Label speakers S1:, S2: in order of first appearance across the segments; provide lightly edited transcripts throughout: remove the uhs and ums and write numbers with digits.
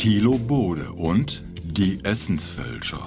S1: Thilo Bode und die Essensfälscher.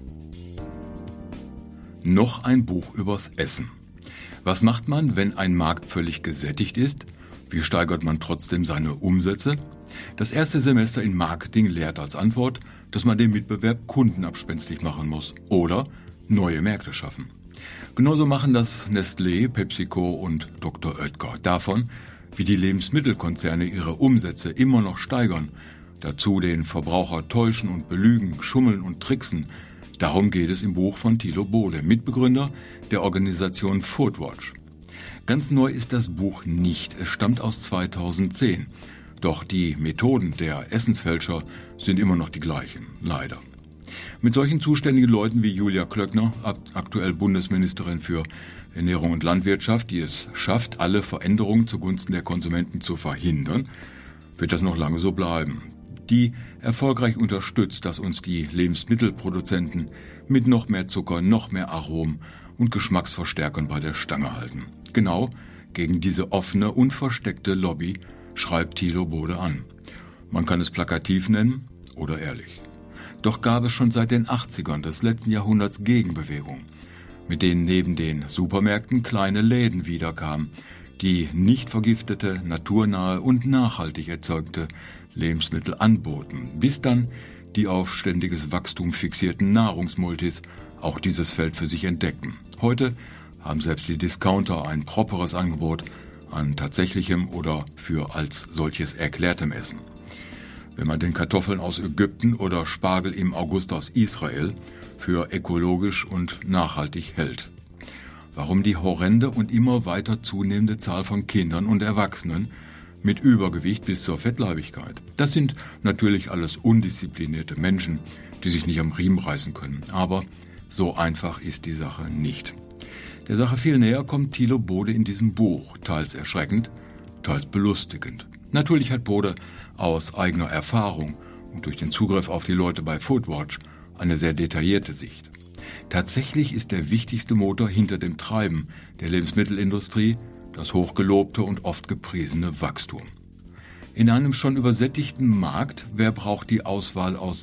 S1: Noch ein Buch übers Essen. Was macht man, wenn ein Markt völlig gesättigt ist? Wie steigert man trotzdem seine Umsätze? Das erste Semester in Marketing lehrt als Antwort, dass man den Mitbewerb kundenabspenstig machen muss oder neue Märkte schaffen. Genauso machen das Nestlé, PepsiCo und Dr. Oetker. Davon, wie die Lebensmittelkonzerne ihre Umsätze immer noch steigern, dazu den Verbraucher täuschen und belügen, schummeln und tricksen. Darum geht es im Buch von Thilo Bode, Mitbegründer der Organisation Foodwatch. Ganz neu ist das Buch nicht, es stammt aus 2010. Doch die Methoden der Essensfälscher sind immer noch die gleichen, leider. Mit solchen zuständigen Leuten wie Julia Klöckner, aktuell Bundesministerin für Ernährung und Landwirtschaft, die es schafft, alle Veränderungen zugunsten der Konsumenten zu verhindern, wird das noch lange so bleiben. Die erfolgreich unterstützt, dass uns die Lebensmittelproduzenten mit noch mehr Zucker, noch mehr Aromen und Geschmacksverstärkern bei der Stange halten. Genau gegen diese offene und versteckte Lobby schreibt Thilo Bode an. Man kann es plakativ nennen oder ehrlich. Doch gab es schon seit den 80ern des letzten Jahrhunderts Gegenbewegungen, mit denen neben den Supermärkten kleine Läden wiederkamen, die nicht vergiftete, naturnahe und nachhaltig erzeugte Lebensmittel anboten, bis dann die auf ständiges Wachstum fixierten Nahrungsmultis auch dieses Feld für sich entdeckten. Heute haben selbst die Discounter ein properes Angebot an tatsächlichem oder für als solches erklärtem Essen. Wenn man den Kartoffeln aus Ägypten oder Spargel im August aus Israel für ökologisch und nachhaltig hält. Warum die horrende und immer weiter zunehmende Zahl von Kindern und Erwachsenen mit Übergewicht bis zur Fettleibigkeit? Das sind natürlich alles undisziplinierte Menschen, die sich nicht am Riemen reißen können. Aber so einfach ist die Sache nicht. Der Sache viel näher kommt Thilo Bode in diesem Buch, teils erschreckend, teils belustigend. Natürlich hat Bode aus eigener Erfahrung und durch den Zugriff auf die Leute bei Foodwatch eine sehr detaillierte Sicht. Tatsächlich ist der wichtigste Motor hinter dem Treiben der Lebensmittelindustrie das hochgelobte und oft gepriesene Wachstum. In einem schon übersättigten Markt, wer braucht die Auswahl aus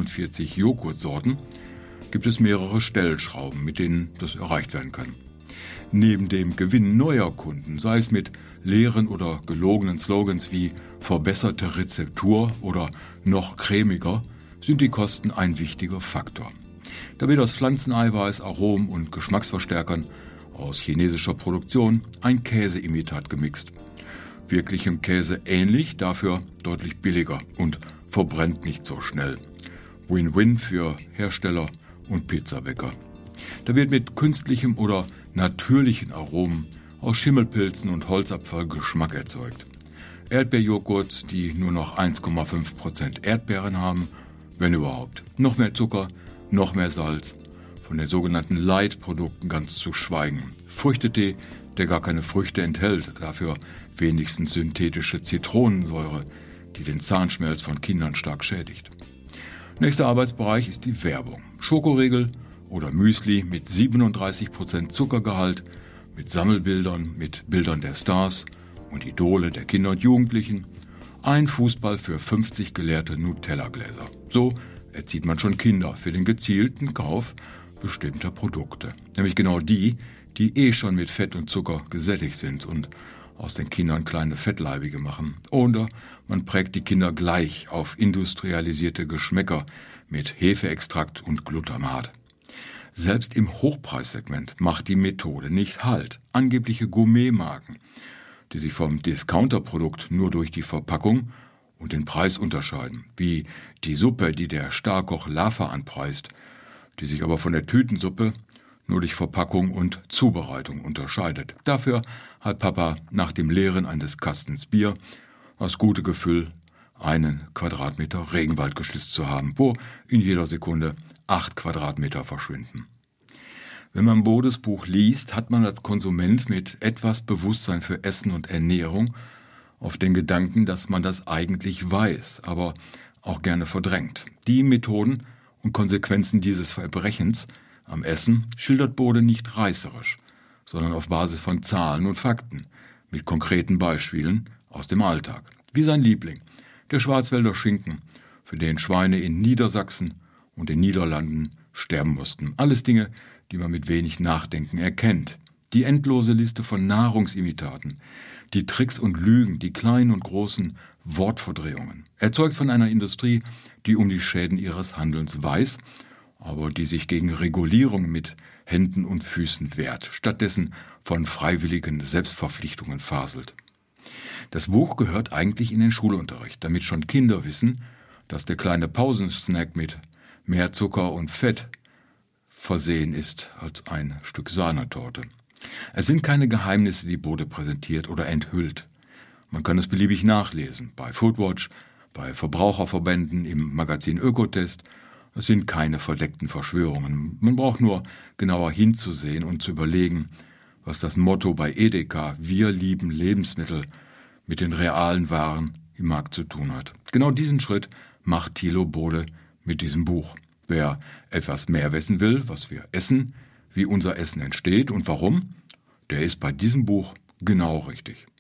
S1: 47 Joghurtsorten, gibt es mehrere Stellschrauben, mit denen das erreicht werden kann. Neben dem Gewinn neuer Kunden, sei es mit leeren oder gelogenen Slogans wie verbesserte Rezeptur oder noch cremiger, sind die Kosten ein wichtiger Faktor. Da wird aus Pflanzeneiweiß, Aromen und Geschmacksverstärkern aus chinesischer Produktion ein Käseimitat gemixt. Wirklichem Käse ähnlich, dafür deutlich billiger und verbrennt nicht so schnell. Win-win für Hersteller und Pizzabäcker. Da wird mit künstlichem oder natürlichen Aromen aus Schimmelpilzen und Holzabfall Geschmack erzeugt. Erdbeerjoghurts, die nur noch 1,5% Erdbeeren haben, wenn überhaupt. Noch mehr Zucker, noch mehr Salz, von den sogenannten Light-Produkten ganz zu schweigen. Früchtetee, der gar keine Früchte enthält, dafür wenigstens synthetische Zitronensäure, die den Zahnschmelz von Kindern stark schädigt. Nächster Arbeitsbereich ist die Werbung. Schokoriegel oder Müsli mit 37% Zuckergehalt, mit Sammelbildern, mit Bildern der Stars und Idole der Kinder und Jugendlichen. Ein Fußball für 50 geleerte Nutella-Gläser. So erzieht man schon Kinder für den gezielten Kauf bestimmter Produkte. Nämlich genau die, die schon mit Fett und Zucker gesättigt sind und aus den Kindern kleine Fettleibige machen. Oder man prägt die Kinder gleich auf industrialisierte Geschmäcker mit Hefeextrakt und Glutamat. Selbst im Hochpreissegment macht die Methode nicht Halt. Angebliche Gourmetmarken, die sich vom Discounterprodukt nur durch die Verpackung und den Preis unterscheiden, wie die Suppe, die der Starkoch Lava anpreist, die sich aber von der Tütensuppe nur durch Verpackung und Zubereitung unterscheidet. Dafür hat Papa nach dem Leeren eines Kastens Bier das gute Gefühl, einen Quadratmeter Regenwald geschlitzt zu haben, wo in jeder Sekunde 8 Quadratmeter verschwinden. Wenn man Bodes Buch liest, hat man als Konsument mit etwas Bewusstsein für Essen und Ernährung auf den Gedanken, dass man das eigentlich weiß, aber auch gerne verdrängt. Die Methoden und Konsequenzen dieses Verbrechens am Essen schildert Bode nicht reißerisch, sondern auf Basis von Zahlen und Fakten, mit konkreten Beispielen aus dem Alltag. Wie sein Liebling, der Schwarzwälder Schinken, für den Schweine in Niedersachsen und den Niederlanden sterben mussten. Alles Dinge, die man mit wenig Nachdenken erkennt. Die endlose Liste von Nahrungsimitaten, die Tricks und Lügen, die kleinen und großen Wortverdrehungen, erzeugt von einer Industrie, die um die Schäden ihres Handelns weiß, aber die sich gegen Regulierung mit Händen und Füßen wehrt, stattdessen von freiwilligen Selbstverpflichtungen faselt. Das Buch gehört eigentlich in den Schulunterricht, damit schon Kinder wissen, dass der kleine Pausensnack mit mehr Zucker und Fett versehen ist als ein Stück Sahnetorte. Es sind keine Geheimnisse, die Bode präsentiert oder enthüllt. Man kann es beliebig nachlesen, bei Foodwatch, bei Verbraucherverbänden, im Magazin Ökotest. Es sind keine verdeckten Verschwörungen. Man braucht nur genauer hinzusehen und zu überlegen, was das Motto bei Edeka „Wir lieben Lebensmittel" mit den realen Waren im Markt zu tun hat. Genau diesen Schritt macht Thilo Bode mit diesem Buch. Wer etwas mehr wissen will, was wir essen, wie unser Essen entsteht und warum, der ist bei diesem Buch genau richtig.